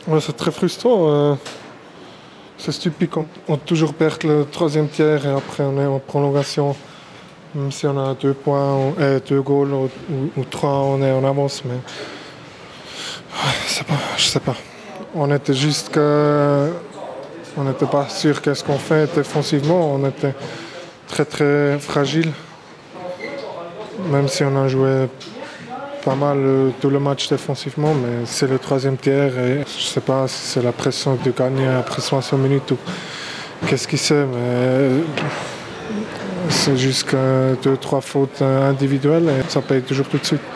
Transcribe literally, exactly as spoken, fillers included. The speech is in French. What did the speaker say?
Ouais, c'est très frustrant. euh, C'est stupide qu'on on toujours perd le troisième tiers et après on est en prolongation. Même si on a deux points, ou- euh, deux goals ou, ou- ou trois, on est en avance. Mais je sais pas, je sais pas. On était juste que, on n'était pas sûr qu'est-ce qu'on fait défensivement. On était très très fragile. Même si on a joué pas mal euh, tout le match défensivement, mais c'est le troisième tiers et je sais pas si c'est la pression de gagner après soixante minutes ou qu'est-ce qui c'est, mais euh, c'est juste que deux, trois fautes individuelles et ça paye toujours tout de suite.